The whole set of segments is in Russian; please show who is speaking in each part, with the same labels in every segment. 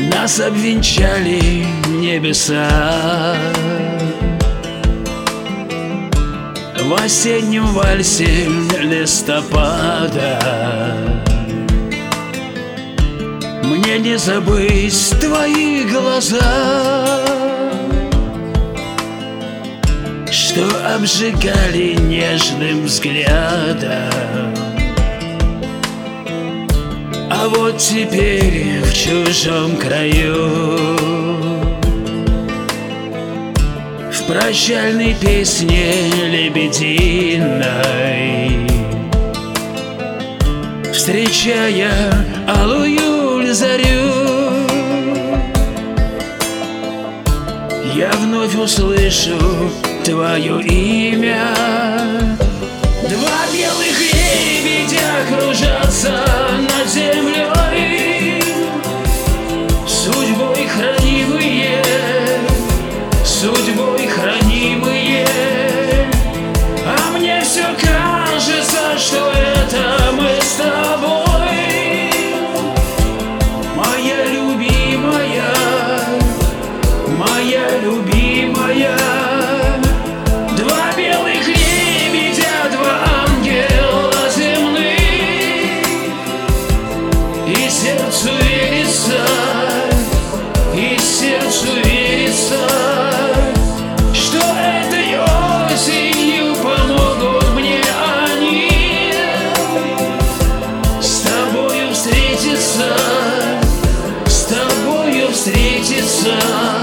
Speaker 1: Нас обвенчали небеса в осеннем вальсе листопада. Мне не забыть твои глаза, что обжигали нежным взглядом. А вот теперь в чужом краю, в прощальной песне лебединой, встречая алую зарю, я вновь услышу твое имя. Два белых лебедя кружатся над землей, судьбой хранимые, судьбой хранимые. А мне все кажется, что это мы с тобой, моя любимая, моя любимая. Два белых лебедя, два ангела земных, и сердцу верится, и сердцу верится, что этой осенью помогут мне они с тобою встретиться, с тобою встретиться.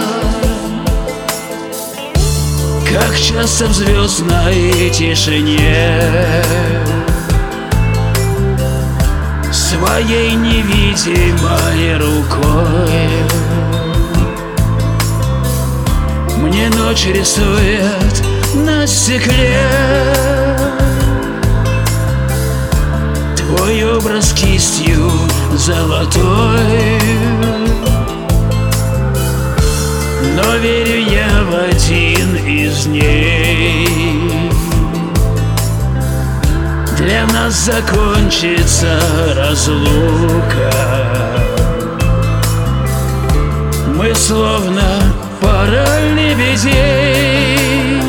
Speaker 1: Как часто в звездной тишине своей невидимой рукой мне ночь рисует на стекле твой образ кистью золотой. Но верю я в один из дней, для нас закончится разлука. Мы словно пара лебедей,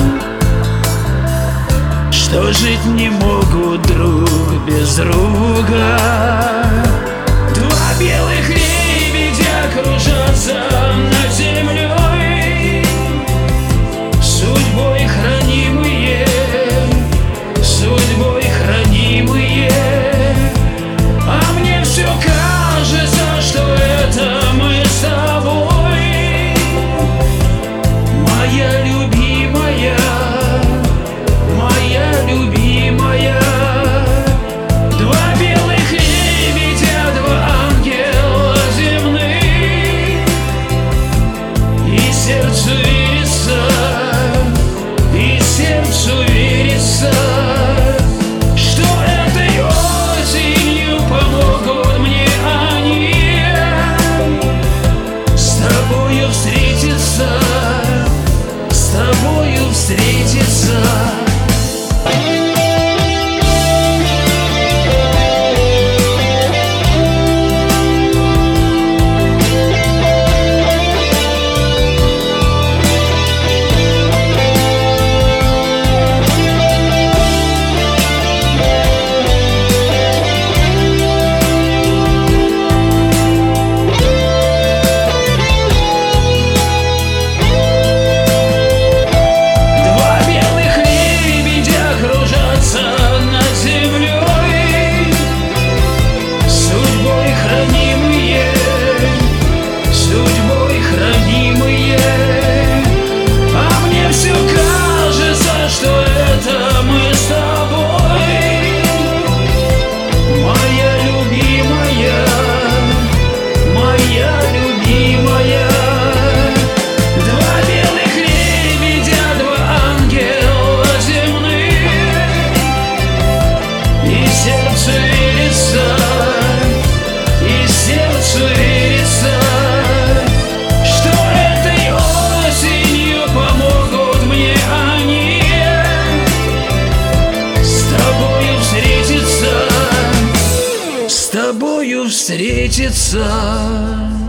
Speaker 1: что жить не могут друг без друга. Два белых лебедя кружатся над землей, судьбой хранимые, судьбой хранимые. А мне все кажется, что это мы с тобой, моя любимая, моя любимая. Два белых лебедя, два ангела земных, и сердцу верится, и сердцу верится, что этой осенью помогут мне они с тобою встретиться, с тобою встретиться. встретиться.